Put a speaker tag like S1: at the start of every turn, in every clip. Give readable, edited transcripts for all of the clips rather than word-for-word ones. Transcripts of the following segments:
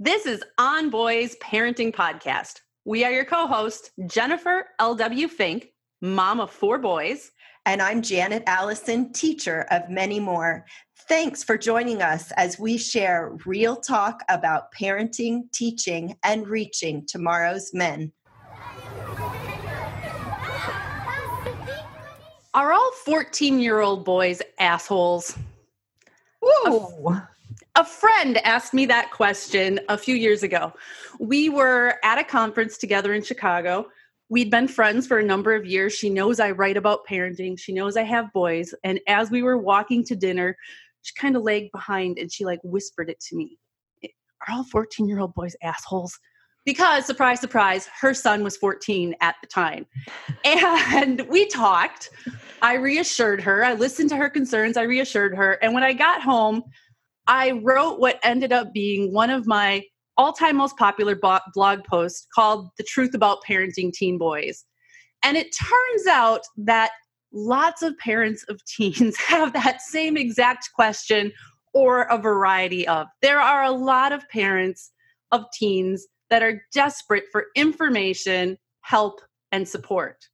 S1: This is On Boys Parenting Podcast. We are your co-hosts, Jennifer L.W. Fink, mom of 4 boys.
S2: And I'm Janet Allison, teacher of many more. Thanks for joining us as we share real talk about parenting, teaching, and reaching tomorrow's men.
S1: Are all 14-year-old boys assholes?
S2: Whoa!
S1: A friend asked me that question a few years ago. We were at a conference together in Chicago. We'd been friends for a number of years. She knows I write about parenting. She knows I have boys. And as we were walking to dinner, she kind of lagged behind and she whispered it to me. Are all 14-year-old boys assholes? Because, surprise, surprise, her son was 14 at the time. And we talked. I reassured her. I listened to her concerns. I reassured her. And when I got home, I wrote what ended up being one of my all-time most popular blog posts called The Truth About Parenting Teen Boys. And it turns out that lots of parents of teens have that same exact question or a variety of. There are a lot of parents of teens that are desperate for information, help, and support.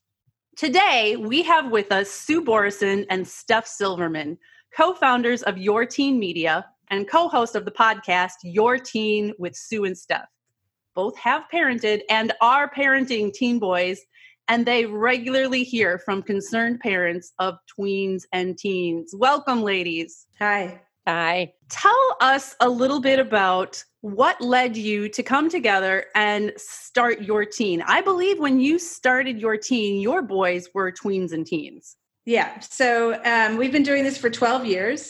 S1: Today, we have with us Sue Borison and Steph Silverman, co-founders of Your Teen Media and co-host of the podcast, Your Teen with Sue and Steph. Both have parented and are parenting teen boys, and they regularly hear from concerned parents of tweens and teens. Welcome, ladies.
S2: Hi.
S3: Hi.
S1: Tell us a little bit about what led you to come together and start Your Teen. I believe when you started Your Teen, your boys were tweens and teens.
S4: Yeah. So we've been doing this for 12 years.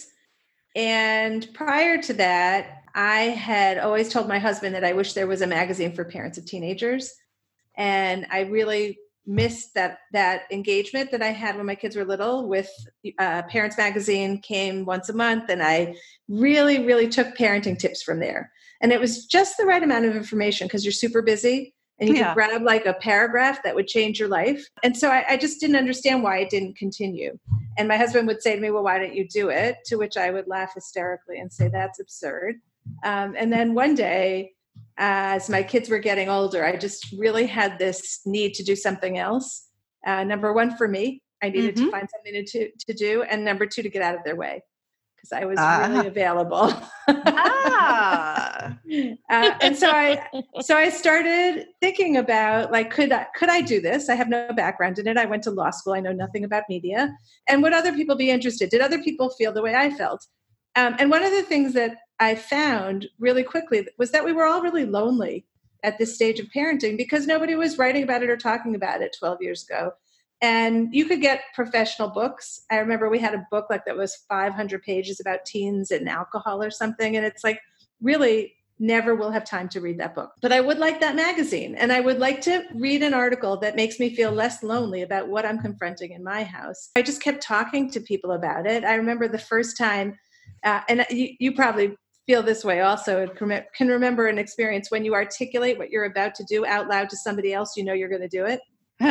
S4: And prior to that, I had always told my husband that I wish there was a magazine for parents of teenagers. And I really missed that engagement that I had when my kids were little with Parents Magazine came once a month. And I really, really took parenting tips from there. And it was just the right amount of information because you're super busy. And you could grab a paragraph that would change your life. And so I just didn't understand why it didn't continue. And my husband would say to me, well, why don't you do it? To which I would laugh hysterically and say, that's absurd. And then one day, as my kids were getting older, I just really had this need to do something else. Number one, for me, I needed to find something to do. And number two, to get out of their way. Because I was really available. And so I started thinking about could I do this? I have no background in it. I went to law school. I know nothing about media. And would other people be interested? Did other people feel the way I felt? And one of the things that I found really quickly was that we were all really lonely at this stage of parenting because nobody was writing about it or talking about it 12 years ago. And you could get professional books. I remember we had a book that was 500 pages about teens and alcohol or something. And it's really never will have time to read that book. But I would like that magazine. And I would like to read an article that makes me feel less lonely about what I'm confronting in my house. I just kept talking to people about it. I remember the first time, and you probably feel this way also, can remember an experience when you articulate what you're about to do out loud to somebody else, you're going to do it.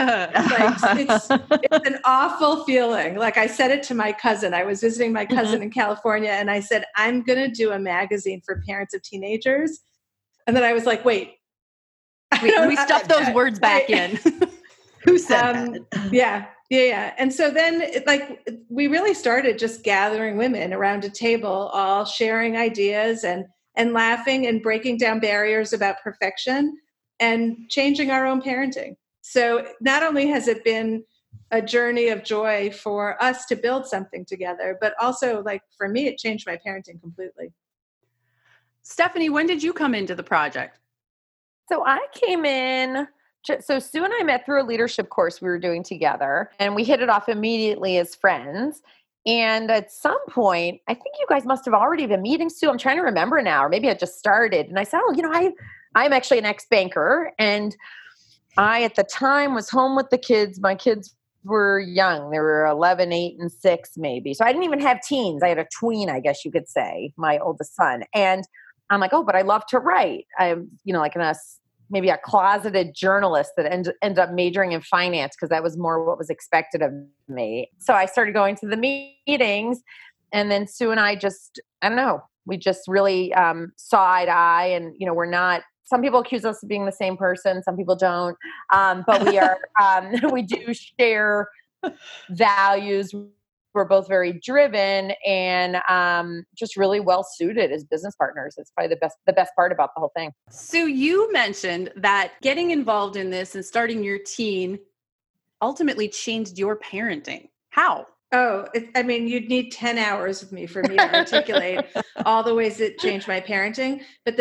S4: It's an awful feeling. I said it to my cousin. I was visiting my cousin in California and I said, I'm going to do a magazine for parents of teenagers. And then I was like, wait,
S1: we stuffed those words back in. Who said that?
S4: Yeah. And so then we really started just gathering women around a table, all sharing ideas and laughing and breaking down barriers about perfection and changing our own parenting. So not only has it been a journey of joy for us to build something together, but also for me, it changed my parenting completely.
S1: Stephanie, when did you come into the project?
S3: So I came in, so Sue and I met through a leadership course we were doing together, and we hit it off immediately as friends. And at some point, I think you guys must have already been meeting Sue. I'm trying to remember now, or maybe I just started. And I said, I'm actually an ex-banker, and I, at the time, was home with the kids. My kids were young. They were 11, 8, and 6, maybe. So I didn't even have teens. I had a tween, I guess you could say, my oldest son. And I'm like, oh, but I love to write. I'm, maybe a closeted journalist that ended up majoring in finance because that was more what was expected of me. So I started going to the meetings, and then Sue and I just, I don't know, We just really saw eye to eye, and we're not. Some people accuse us of being the same person. Some people don't, but we are. We do share values. We're both very driven and just really well suited as business partners. It's probably the best part about the whole thing.
S1: So you mentioned that getting involved in this and starting your teen ultimately changed your parenting. How?
S4: Oh, you'd need 10 hours with me for me to articulate all the ways it changed my parenting. But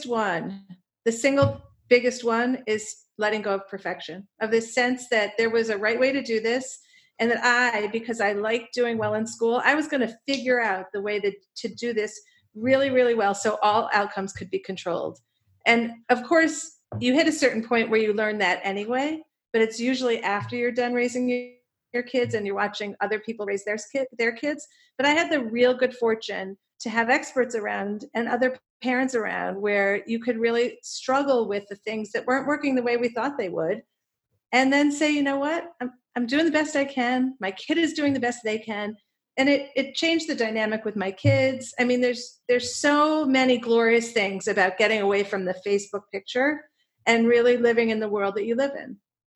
S4: the single biggest one is letting go of perfection, of this sense that there was a right way to do this. And that because I liked doing well in school, I was going to figure out the way to do this really, really well so all outcomes could be controlled. And of course, you hit a certain point where you learn that anyway, but it's usually after you're done raising your kids and you're watching other people raise their kids. But I had the real good fortune to have experts around and other parents around where you could really struggle with the things that weren't working the way we thought they would. And then say, you know what, I'm doing the best I can. My kid is doing the best they can. And it changed the dynamic with my kids. I mean, there's so many glorious things about getting away from the Facebook picture and really living in the world that you live in.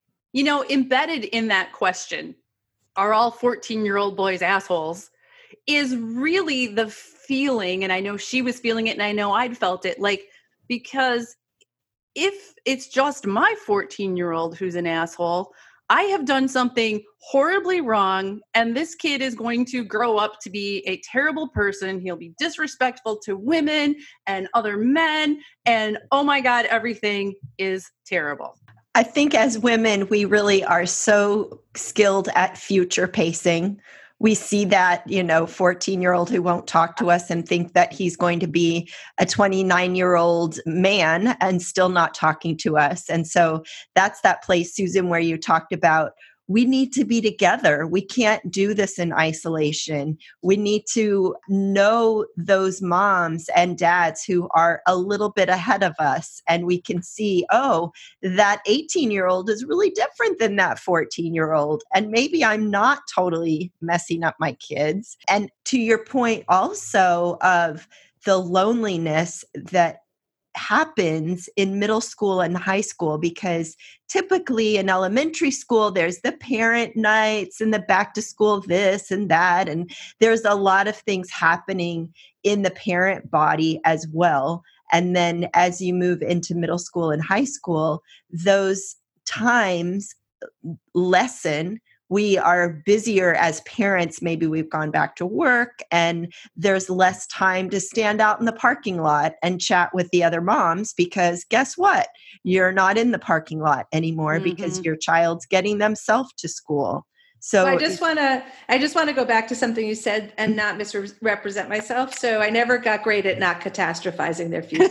S1: Embedded in that question, are all 14-year-old boys assholes, is really the feeling, and I know she was feeling it and I know I'd felt it, because if it's just my 14-year-old who's an asshole, I have done something horribly wrong, and this kid is going to grow up to be a terrible person. He'll be disrespectful to women and other men, and oh my God, everything is terrible.
S2: I think as women, we really are so skilled at future pacing. We see that, 14-year-old who won't talk to us and think that he's going to be a 29-year-old man and still not talking to us. And so that's that place, Susan, where you talked about we need to be together. We can't do this in isolation. We need to know those moms and dads who are a little bit ahead of us. And we can see, that 18-year-old is really different than that 14-year-old. And maybe I'm not totally messing up my kids. And to your point also of the loneliness that happens in middle school and high school, because typically in elementary school, there's the parent nights and the back to school this and that. And there's a lot of things happening in the parent body as well. And then as you move into middle school and high school, those times lessen. We are busier as parents. Maybe we've gone back to work and there's less time to stand out in the parking lot and chat with the other moms, because guess what? You're not in the parking lot anymore because your child's getting themselves to school. So
S4: I just want to go back to something you said and not misrepresent myself. So I never got great at not catastrophizing their futures.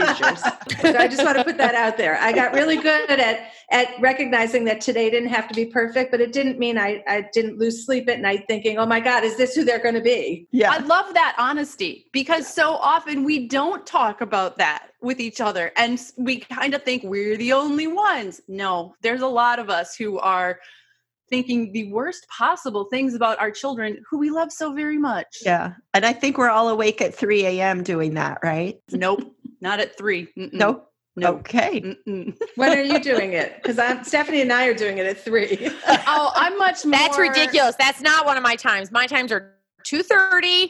S4: So I just want to put that out there. I got really good at recognizing that today didn't have to be perfect, but it didn't mean I didn't lose sleep at night thinking, oh my God, is this who they're going to be?
S1: Yeah. I love that honesty, because so often we don't talk about that with each other and we kind of think we're the only ones. No, there's a lot of us who are thinking the worst possible things about our children who we love so very much.
S2: Yeah. And I think we're all awake at 3 a.m. doing that, right?
S1: Nope. Not at 3.
S2: Nope. Okay.
S4: When are you doing it? Because Stephanie and I are doing it at 3.
S1: Oh, I'm much more.
S3: That's ridiculous. That's not one of my times. My times are 2:30,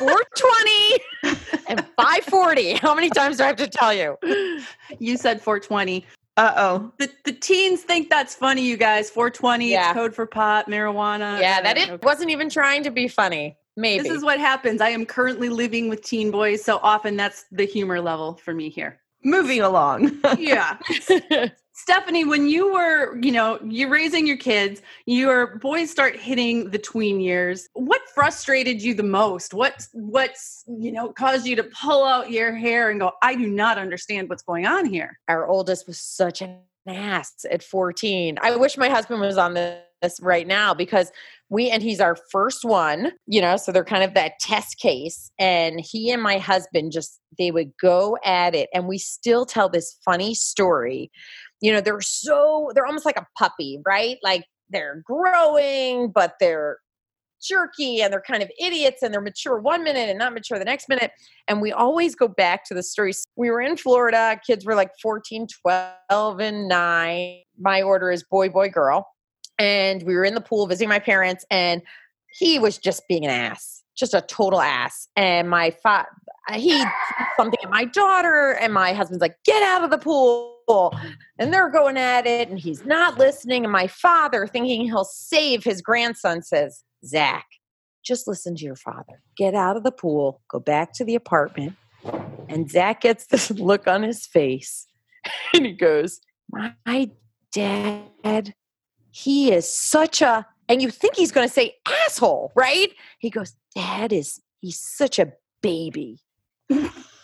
S3: 4:20, and 5:40. How many times do I have to tell you?
S1: You said 4:20.
S2: Uh-oh.
S1: The teens think that's funny, you guys. 420, yeah. It's code for pot, marijuana.
S3: Yeah, wasn't even trying to be funny. Maybe.
S1: This is what happens. I am currently living with teen boys, so often that's the humor level for me here.
S2: Moving along.
S1: Yeah. Stephanie, when you were, you're raising your kids, your boys start hitting the tween years. What frustrated you the most? What's caused you to pull out your hair and go, I do not understand what's going on here?
S3: Our oldest was such an ass at 14. I wish my husband was on this right now, because he's our first one, so they're kind of that test case. And he and my husband they would go at it. And we still tell this funny story. They're almost like a puppy, right? Like they're growing, but they're jerky and they're kind of idiots and they're mature one minute and not mature the next minute. And we always go back to the stories. We were in Florida. Kids were like 14, 12, and 9. My order is boy, boy, girl. And we were in the pool visiting my parents, and he was just being an ass, just a total ass. And he did something at my daughter, and my husband's like, get out of the pool. And they're going at it, and he's not listening. And my father, thinking he'll save his grandson, says, Zach, just listen to your father. Get out of the pool, go back to the apartment. And Zach gets this look on his face, and he goes, my dad, he is such a, and you think he's going to say asshole, right? He goes, he's such a baby. And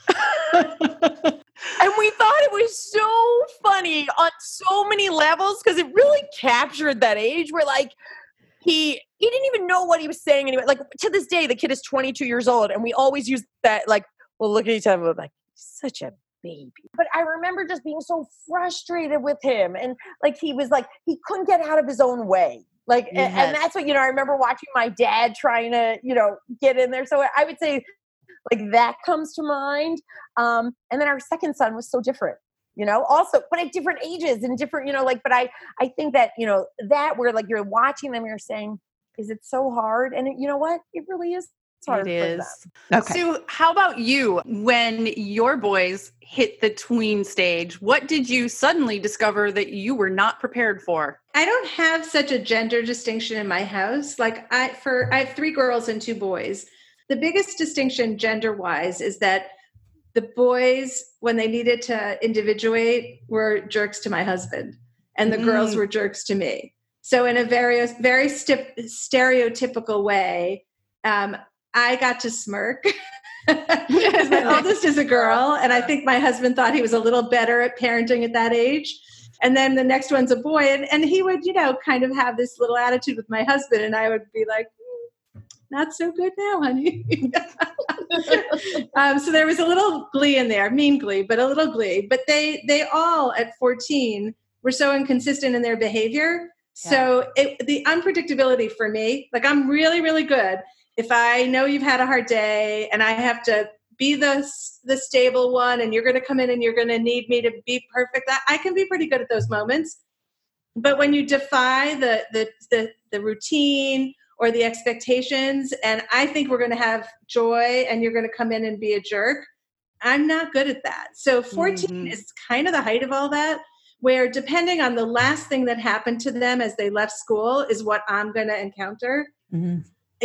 S3: we thought it was so funny on so many levels because it really captured that age where like he didn't even know what he was saying anyway. Like to this day, the kid is 22 years old, and we always use that like, we'll look at each other like, such a baby. But I remember just being so frustrated with him, and like he was like he couldn't get out of his own way. Like, yes. and that's what, I remember watching my dad trying to, get in there. So I would say like that comes to mind. And then our second son was so different, also, but at different ages and different, but I think that, that where like you're watching them, you're saying, is it so hard? And you know what? It really is.
S1: It is.
S2: Okay.
S1: So how about you? When your boys hit the tween stage, what did you suddenly discover that you were not prepared for?
S4: I don't have such a gender distinction in my house. Like I have 3 girls and 2 boys. The biggest distinction gender-wise is that the boys, when they needed to individuate, were jerks to my husband, and the girls were jerks to me. So in a very, very stereotypical way, I got to smirk because my oldest is a girl, and I think my husband thought he was a little better at parenting at that age. And then the next one's a boy, and he would, kind of have this little attitude with my husband, and I would be like, not so good now, honey. So there was a little glee in there, mean glee, but a little glee. But they all at 14 were so inconsistent in their behavior. Yeah. So the unpredictability for me, like I'm really, really good. If I know you've had a hard day and I have to be the stable one, and you're going to come in and you're going to need me to be perfect, I can be pretty good at those moments. But when you defy the routine or the expectations, and I think we're going to have joy and you're going to come in and be a jerk, I'm not good at that. So 14 is kind of the height of all that, where depending on the last thing that happened to them as they left school is what I'm going to encounter. Mm-hmm.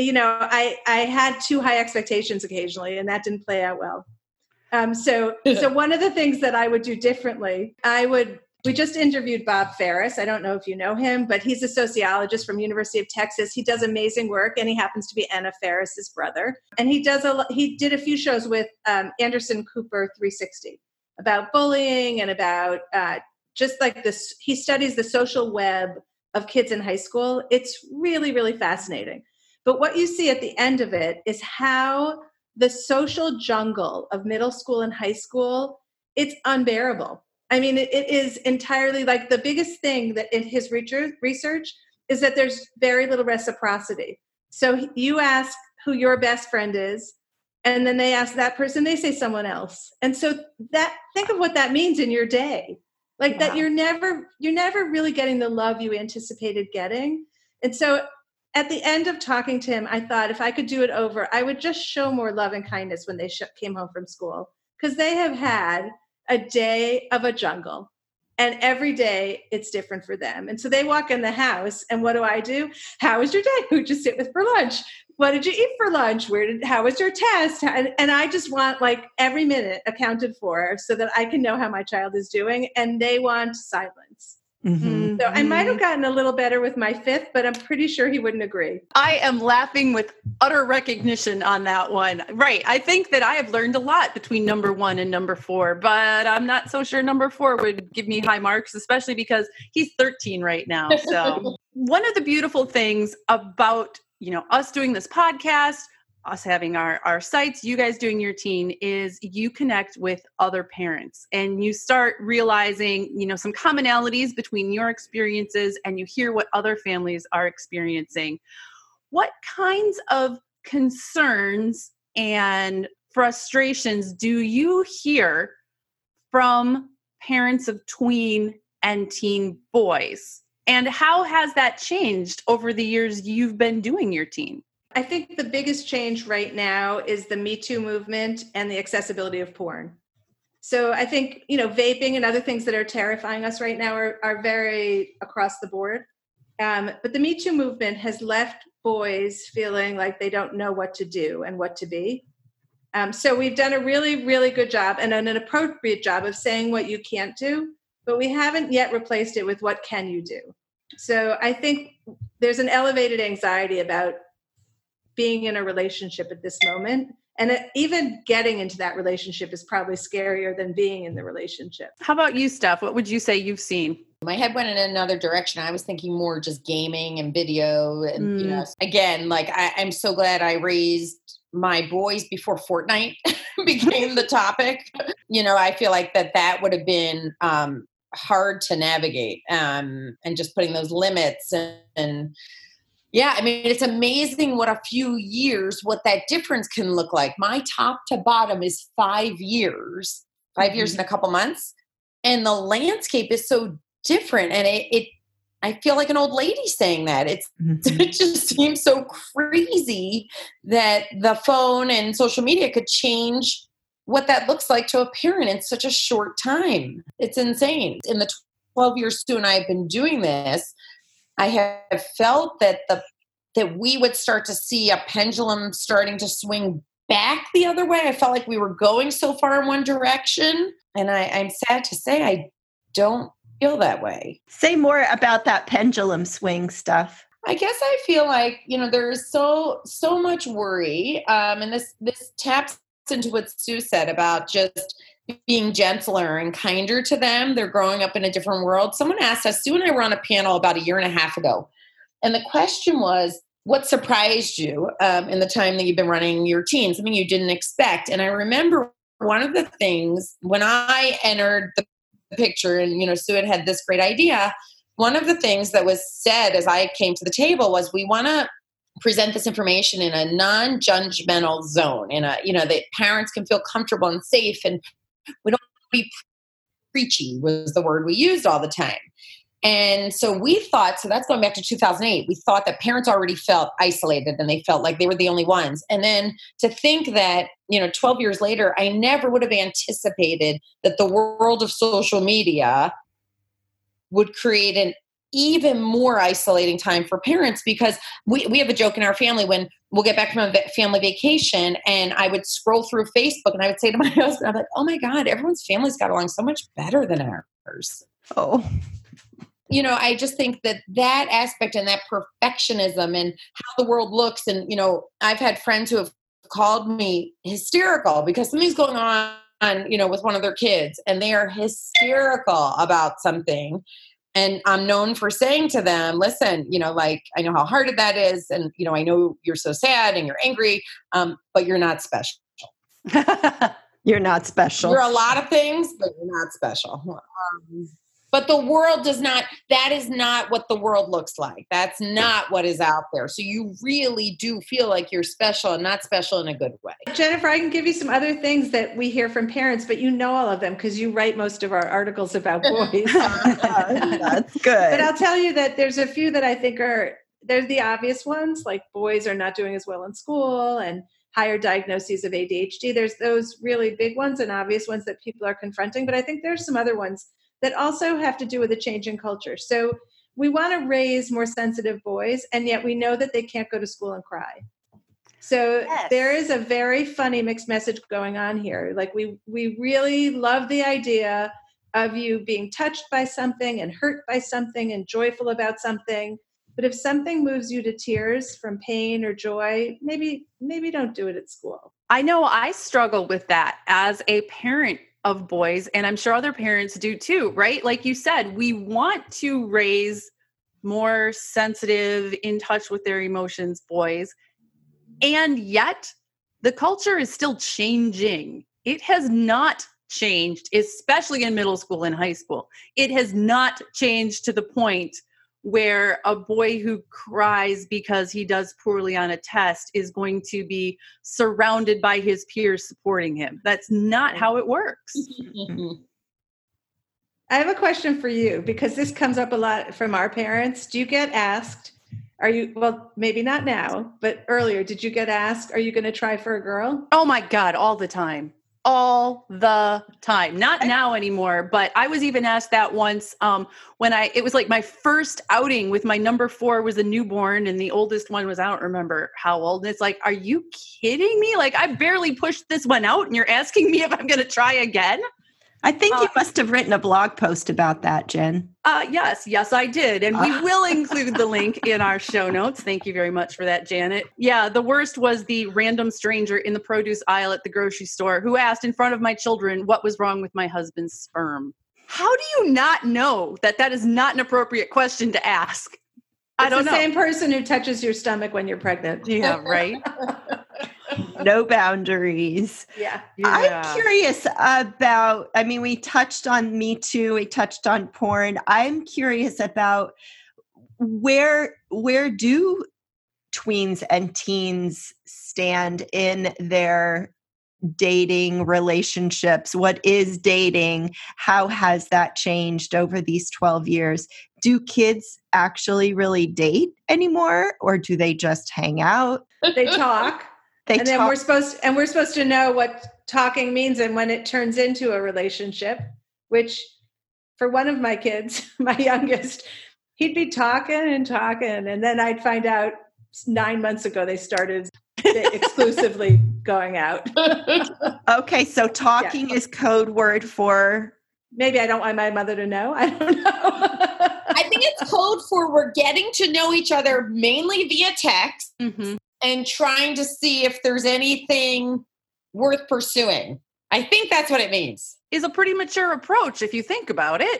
S4: I had too high expectations occasionally, and that didn't play out well. So one of the things that I would do differently, we just interviewed Bob Ferris. I don't know if you know him, but he's a sociologist from University of Texas. He does amazing work, and he happens to be Anna Ferris's brother. And he did a few shows with Anderson Cooper 360 about bullying and about just like this. He studies the social web of kids in high school. It's really, really fascinating. But what you see at the end of it is how the social jungle of middle school and high school, it's unbearable. I mean, it is entirely like the biggest thing that in his research is that there's very little reciprocity. So you ask who your best friend is, and then they ask that person, they say someone else. And so think of what that means in your day. Like that you're never really getting the love you anticipated getting. And so at the end of talking to him, I thought if I could do it over, I would just show more love and kindness when they came home from school, because they have had a day of a jungle, and every day it's different for them. And so they walk in the house, and what do? How was your day? Who'd you sit with for lunch? What did you eat for lunch? How was your test? And I just want like every minute accounted for so that I can know how my child is doing, and they want silence. Mm-hmm. So I might have gotten a little better with my 5th, but I'm pretty sure he wouldn't agree.
S1: I am laughing with utter recognition on that one. Right. I think that I have learned a lot between number 1 and number 4, but I'm not so sure number 4 would give me high marks, especially because he's 13 right now. So one of the beautiful things about, us doing this podcast, us having our sites, you guys doing your teen, is you connect with other parents and you start realizing, some commonalities between your experiences, and you hear what other families are experiencing. what kinds of concerns and frustrations do you hear from parents of tween and teen boys? And how has that changed over the years you've been doing your teen?
S4: I think the biggest change right now is the Me Too movement and the accessibility of porn. So I think, vaping and other things that are terrifying us right now are very across the board. But the Me Too movement has left boys feeling like they don't know what to do and what to be. So we've done a really, really good job and an appropriate job of saying what you can't do, but we haven't yet replaced it with what can you do. So I think there's an elevated anxiety about being in a relationship at this moment. And even getting into that relationship is probably scarier than being in the relationship.
S1: How about you, Steph? What would you say you've seen?
S3: My head went in another direction. I was thinking more just gaming and video. And, again, like I'm so glad I raised my boys before Fortnite became the topic. I feel like that would have been hard to navigate and just putting those limits and yeah, I mean, it's amazing what a few years, what that difference can look like. My top to bottom is 5 years, 5 years and a couple months. And the landscape is so different. And I feel like an old lady saying that. It just seems so crazy that the phone and social media could change what that looks like to a parent in such a short time. It's insane. In the 12 years Sue and I have been doing this, I have felt that we would start to see a pendulum starting to swing back the other way. I felt like we were going so far in one direction. And I'm sad to say I don't feel that way.
S2: Say more about that pendulum swing stuff.
S3: I guess I feel like, there is so much worry. And this taps into what Sue said about just being gentler and kinder to them. They're growing up in a different world. Someone asked us, Sue and I were on a panel about 1.5 years ago. And the question was, what surprised you in the time that you've been running your teen? Something you didn't expect. And I remember one of the things when I entered the picture and, Sue had this great idea. One of the things that was said as I came to the table was, we want to present this information in a non-judgmental zone, that parents can feel comfortable and safe, and we don't be preachy was the word we used all the time. And so we thought, so that's going back to 2008, we thought that parents already felt isolated and they felt like they were the only ones. And then to think that, 12 years later, I never would have anticipated that the world of social media would create an even more isolating time for parents, because we have a joke in our family when we'll get back from a family vacation and I would scroll through Facebook and I would say to my husband, I'm like, oh my God, everyone's family's got along so much better than ours.
S2: Oh,
S3: I just think that aspect and that perfectionism and how the world looks. And, I've had friends who have called me hysterical because something's going on, with one of their kids and they are hysterical about something. And I'm known for saying to them, listen, I know how hard that is. And, I know you're so sad and you're angry, but you're not special.
S2: You're not special.
S3: You're a lot of things, but you're not special. But the world that is not what the world looks like. That's not what is out there. So you really do feel like you're special and not special in a good way.
S4: Jennifer, I can give you some other things that we hear from parents, but you know all of them because you write most of our articles about boys.
S2: That's good.
S4: But I'll tell you that there's a few that I think they're the obvious ones, like boys are not doing as well in school and higher diagnoses of ADHD. There's those really big ones and obvious ones that people are confronting. But I think there's some other ones that also have to do with a change in culture. So we want to raise more sensitive boys, and yet we know that they can't go to school and cry. So yes. There is a very funny mixed message going on here. Like we really love the idea of you being touched by something and hurt by something and joyful about something. But if something moves you to tears from pain or joy, maybe don't do it at school.
S1: I know I struggle with that as a parent of boys, and I'm sure other parents do too, right? Like you said, we want to raise more sensitive, in touch with their emotions boys, and yet the culture is still changing. It has not changed, especially in middle school and high school. It has not changed to the point where a boy who cries because he does poorly on a test is going to be surrounded by his peers supporting him. That's not how it works.
S4: I have a question for you, because this comes up a lot from our parents. Do you get asked, well, maybe not now, but earlier, did you get asked, are you going to try for a girl?
S1: Oh my God, all the time. All the time. Not now anymore, but I was even asked that once when it was like my first outing with my number 4 was a newborn and the oldest one was, I don't remember how old. And it's like, are you kidding me? Like, I barely pushed this one out and you're asking me if I'm going to try again?
S2: I think you must have written a blog post about that, Jen.
S1: Yes, I did. And we will include the link in our show notes. Thank you very much for that, Janet. Yeah, the worst was the random stranger in the produce aisle at the grocery store who asked in front of my children what was wrong with my husband's sperm. How do you not know that is not an appropriate question to ask? I don't know.
S4: It's the same person who touches your stomach when you're pregnant.
S1: Yeah, right.
S2: No boundaries.
S4: Yeah.
S2: I'm curious about, we touched on Me Too, we touched on porn. I'm curious about where do tweens and teens stand in their dating relationships? What is dating? How has that changed over these 12 years? Do kids actually really date anymore, or do they just hang out?
S4: They talk. Then we're supposed to know what talking means and when it turns into a relationship, which for one of my kids, my youngest, he'd be talking, and then I'd find out 9 months ago they started exclusively going out.
S2: Okay, so talking is code word for...
S4: Maybe I don't want my mother to know. I don't know.
S5: I think it's code for we're getting to know each other mainly via text.
S1: Mm-hmm.
S5: And trying to see if there's anything worth pursuing. I think that's what it means.
S1: Is a pretty mature approach if you think about it.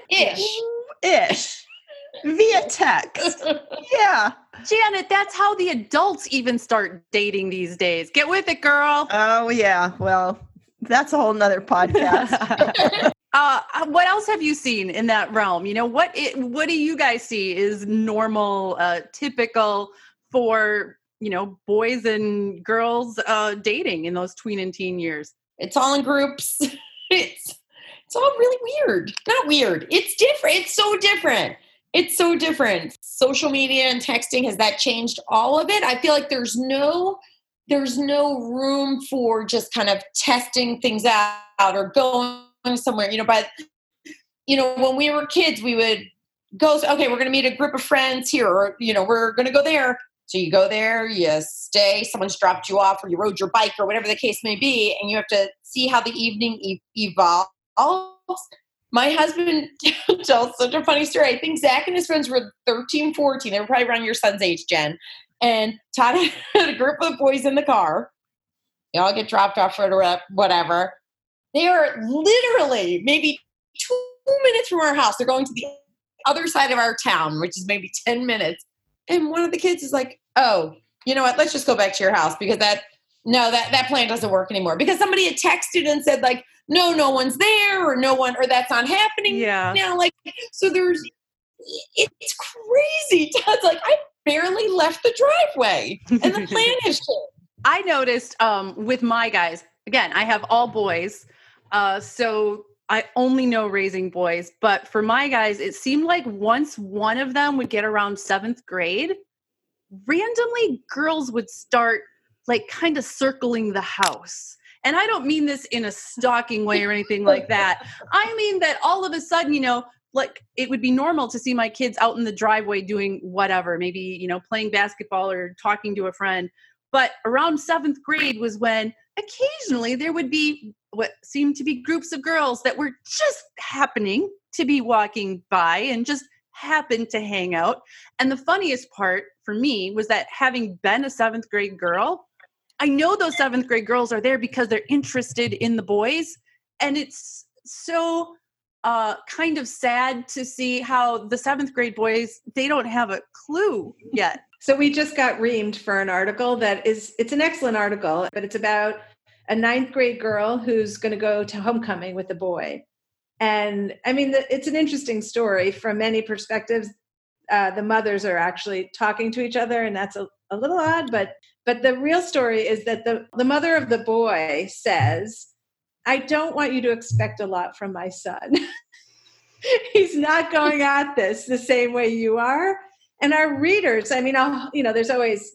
S2: Ish. Via text. Yeah.
S1: Janet, that's how the adults even start dating these days. Get with it, girl.
S2: Oh, yeah. Well, that's a whole nother podcast.
S1: What else have you seen in that realm? What do you guys see is normal, typical for boys and girls dating in those tween and teen years?
S5: It's all in groups. It's all really weird. Not weird. It's different. It's so different. It's so different. Social media and texting, has that changed all of it? I feel like there's no room for just kind of testing things out or going somewhere. But when we were kids, we would go, okay, we're going to meet a group of friends here, or we're going to go there. So you go there, you stay, someone's dropped you off, or you rode your bike, or whatever the case may be, and you have to see how the evening evolves. My husband tells such a funny story. I think Zach and his friends were 13, 14. They were probably around your son's age, Jen. And Todd had a group of boys in the car. They all get dropped off or whatever. They are literally maybe 2 minutes from our house. They're going to the other side of our town, which is maybe 10 minutes. And one of the kids is like, oh, you know what? Let's just go back to your house because that plan doesn't work anymore. Because somebody had texted and said like, no one's there or that's not happening.
S1: Yeah.
S5: So it's crazy. Todd's like, I barely left the driveway and the plan has changed.
S1: I noticed with my guys, again, I have all boys. So I only know raising boys, but for my guys, it seemed like once one of them would get around 7th grade, randomly girls would start like kind of circling the house. And I don't mean this in a stalking way or anything like that. I mean that all of a sudden, like it would be normal to see my kids out in the driveway doing whatever, maybe, playing basketball or talking to a friend. But around 7th grade was when occasionally there would be what seemed to be groups of girls that were just happening to be walking by and just happened to hang out. And the funniest part for me was that having been a 7th grade girl, I know those 7th grade girls are there because they're interested in the boys. And it's so kind of sad to see how the 7th grade boys, they don't have a clue yet.
S4: So we just got reamed for an article it's an excellent article, but it's about a 9th grade girl who's going to go to homecoming with a boy. And I mean, it's an interesting story from many perspectives. the mothers are actually talking to each other, and that's a little odd. But the real story is that the mother of the boy says, "I don't want you to expect a lot from my son. He's not going at this the same way you are." And our readers, I mean, there's always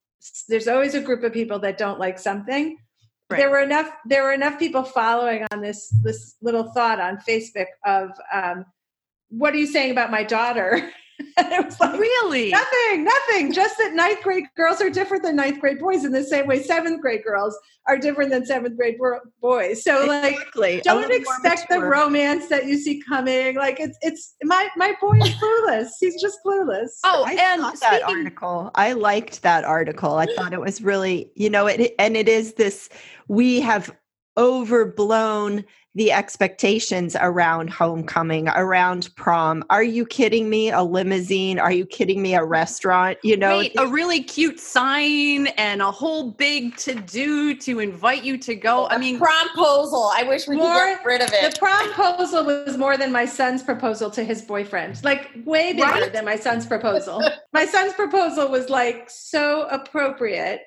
S4: a group of people that don't like something. Right. There were enough people following on this little thought on Facebook of, what are you saying about my daughter? And it was like,
S1: really?
S4: Nothing. Just that ninth grade girls are different than ninth grade boys in the same way seventh grade girls are different than seventh grade boys. So exactly. Don't expect the romance that you see coming. Like it's my boy is clueless. He's just clueless.
S2: Oh, and that article. I liked that article. I thought it was really, it is this, we have overblown the expectations around homecoming, around prom. Are you kidding me? A limousine? Are you kidding me? A restaurant?
S1: Wait, a really cute sign and a whole big to-do to invite you to go. I mean,
S5: promposal. I wish we could get rid of it.
S4: The promposal was more than my son's proposal to his boyfriend. Like way bigger than my son's proposal. My son's proposal was like so appropriate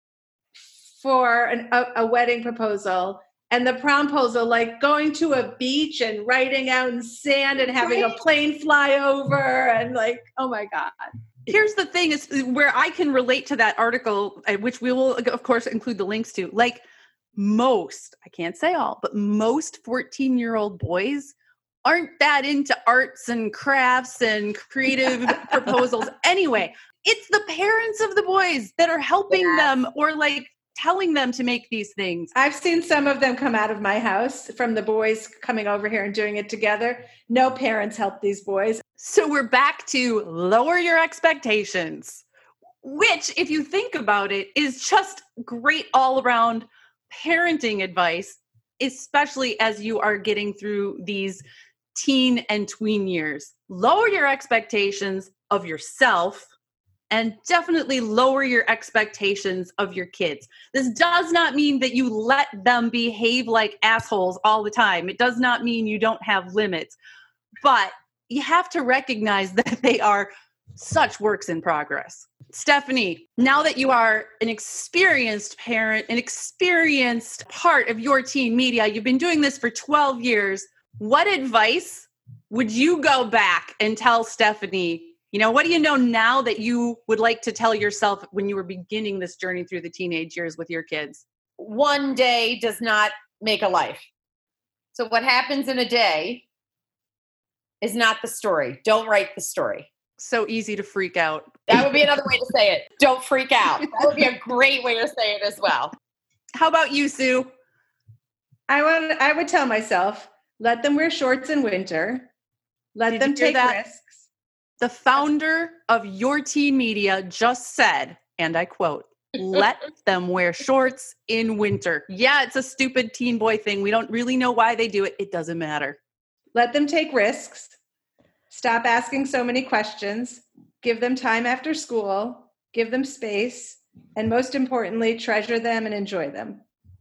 S4: for a wedding proposal. And the promposal, like going to a beach and writing out in sand and having a plane fly over and like, oh my God.
S1: Here's the thing is where I can relate to that article, which we will, of course, include the links to. Like most, I can't say all, but most 14-year-old boys aren't that into arts and crafts and creative proposals anyway. It's the parents of the boys that are helping them or like telling them to make these things.
S4: I've seen some of them come out of my house from the boys coming over here and doing it together. No parents help these boys.
S1: So we're back to lower your expectations, which, if you think about it, is just great all around parenting advice, especially as you are getting through these teen and tween years. Lower your expectations of yourself and definitely lower your expectations of your kids. This does not mean that you let them behave like assholes all the time. It does not mean you don't have limits, but you have to recognize that they are such works in progress. Stephanie, now that you are an experienced parent, an experienced part of your teen media, you've been doing this for 12 years. What advice would you go back and tell Stephanie? What do you know now that you would like to tell yourself when you were beginning this journey through the teenage years with your kids?
S5: One day does not make a life. So what happens in a day is not the story. Don't write the story.
S1: So easy to freak out.
S5: That would be another way to say it. Don't freak out. That would be a great way to say it as well.
S1: How about you, Sue?
S4: I would tell myself, let them wear shorts in winter. Let them take risks.
S1: The founder of Your Teen Media just said, and I quote, let them wear shorts in winter. Yeah, it's a stupid teen boy thing. We don't really know why they do it. It doesn't matter.
S4: Let them take risks. Stop asking so many questions. Give them time after school. Give them space. And most importantly, treasure them and enjoy them.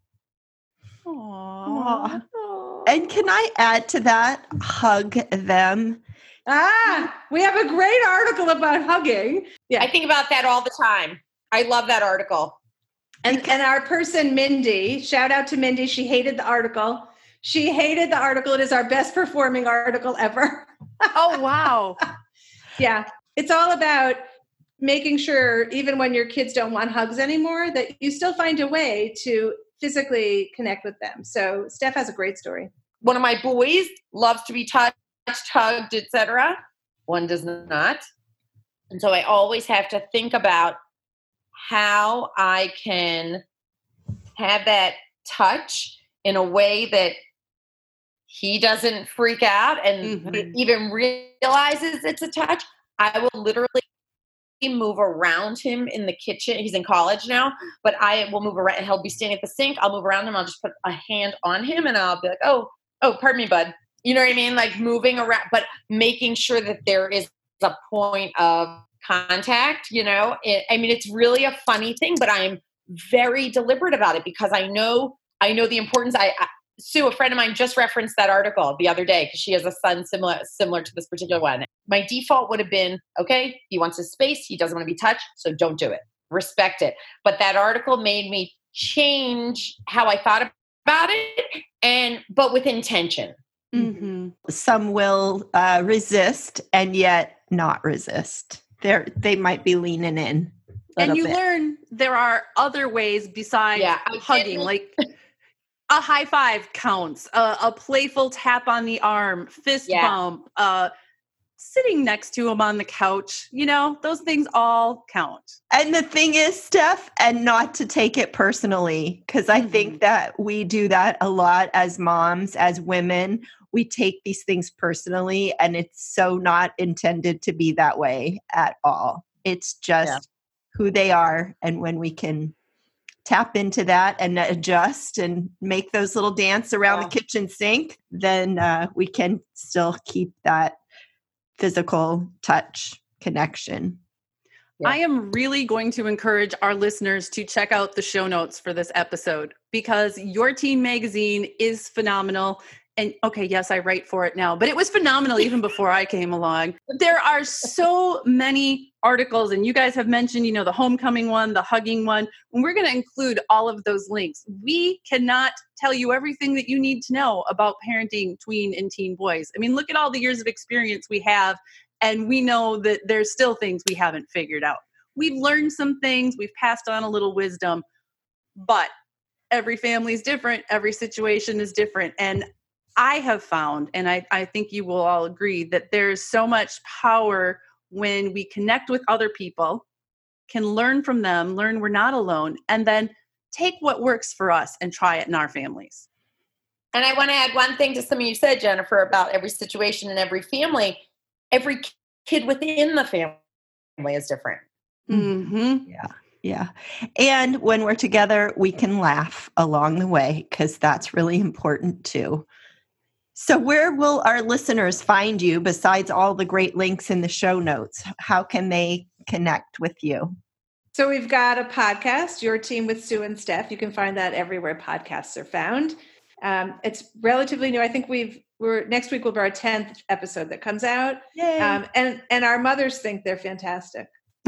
S2: Aww. And can I add to that? Hug them.
S4: We have a great article about hugging.
S5: Yeah, I think about that all the time. I love that article.
S4: And our person, Mindy, shout out to Mindy. She hated the article. It is our best performing article ever.
S1: Oh, wow.
S4: Yeah. It's all about making sure, even when your kids don't want hugs anymore, that you still find a way to physically connect with them. So Steph has a great story.
S5: One of my boys loves to be touched, hugged, etc. One does not. And so I always have to think about how I can have that touch in a way that he doesn't freak out and even realizes it's a touch. I will literally move around him in the kitchen. He's in college now, but I will move around. He'll be standing at the sink. I'll move around him. I'll just put a hand on him and I'll be like, oh, pardon me, bud. You know what I mean? Like moving around, but making sure that there is a point of contact, it's really a funny thing, but I'm very deliberate about it because I know the importance. Sue, a friend of mine, just referenced that article the other day because she has a son similar to this particular one. My default would have been, okay, he wants his space. He doesn't want to be touched. So don't do it. Respect it. But that article made me change how I thought about it, but with intention.
S1: Mm-hmm.
S2: Some will resist and yet not resist. They might be leaning in.
S1: And you learn there are other ways besides hugging, like a high five counts, a playful tap on the arm, fist bump, sitting next to him on the couch. Those things all count.
S2: And the thing is, Steph, and not to take it personally, because I think that we do that a lot as moms, as women. We take these things personally, and it's so not intended to be that way at all. It's just who they are. And when we can tap into that and adjust and make those little dance around the kitchen sink, then we can still keep that physical touch connection.
S1: Yeah. I am really going to encourage our listeners to check out the show notes for this episode because Your Teen Magazine is phenomenal. And okay, yes, I write for it now, but it was phenomenal even before I came along. There are so many articles, and you guys have mentioned, the homecoming one, the hugging one, and we're going to include all of those links. We cannot tell you everything that you need to know about parenting tween and teen boys. I mean, look at all the years of experience we have, and we know that there's still things we haven't figured out. We've learned some things, we've passed on a little wisdom, but every family is different, every situation is different, and I have found, and I think you will all agree, that there's so much power when we connect with other people, can learn from them, learn we're not alone, and then take what works for us and try it in our families.
S5: And I want to add one thing to something you said, Jennifer, about every situation and every family. Every kid within the family is different.
S1: Mm-hmm.
S2: Yeah. And when we're together, we can laugh along the way because that's really important too. So where will our listeners find you besides all the great links in the show notes? How can they connect with you?
S4: So we've got a podcast, Your Teen with Sue and Steph. You can find that everywhere podcasts are found. It's relatively new. I think next week will be our 10th episode that comes out.
S2: Yay.
S4: And our mothers think they're fantastic.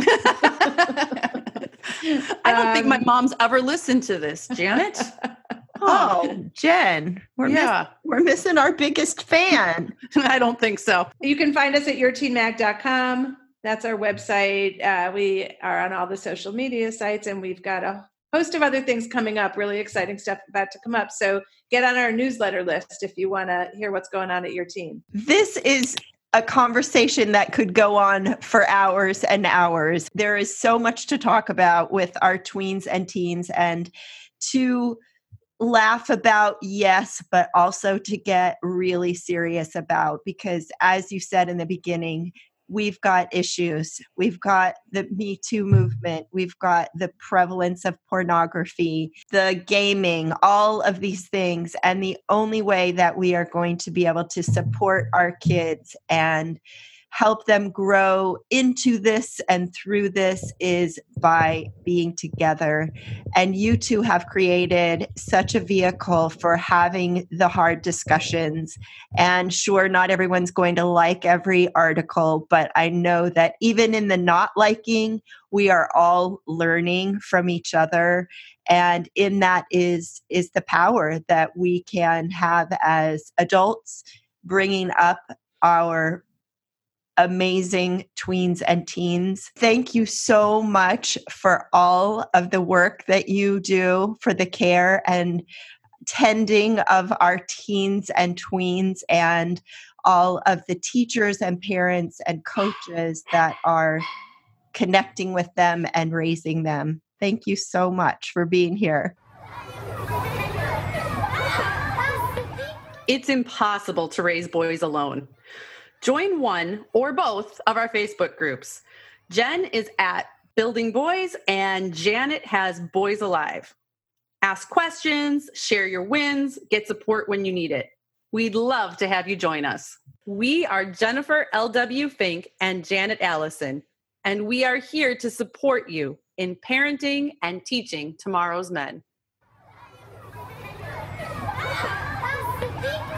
S1: I don't think my mom's ever listened to this, Janet.
S2: Oh, Jen, we're missing our biggest fan.
S1: I don't think so.
S4: You can find us at yourteenmag.com. That's our website. We are on all the social media sites, and we've got a host of other things coming up, really exciting stuff about to come up. So get on our newsletter list if you want to hear what's going on at your teen.
S2: This is a conversation that could go on for hours and hours. There is so much to talk about with our tweens and teens, and to laugh about, yes, but also to get really serious about, because as you said in the beginning, we've got issues. We've got the Me Too movement. We've got the prevalence of pornography, the gaming, all of these things. And the only way that we are going to be able to support our kids and help them grow into this and through this is by being together. And you two have created such a vehicle for having the hard discussions. And sure, not everyone's going to like every article, but I know that even in the not liking, we are all learning from each other. And in that is the power that we can have as adults, bringing up our amazing tweens and teens. Thank you so much for all of the work that you do, for the care and tending of our teens and tweens, and all of the teachers and parents and coaches that are connecting with them and raising them. Thank you so much for being here.
S1: It's impossible to raise boys alone. Join one or both of our Facebook groups. Jen is at Building Boys and Janet has Boys Alive. Ask questions, share your wins, get support when you need it. We'd love to have you join us. We are Jennifer L.W. Fink and Janet Allison, and we are here to support you in parenting and teaching tomorrow's men.
S6: Big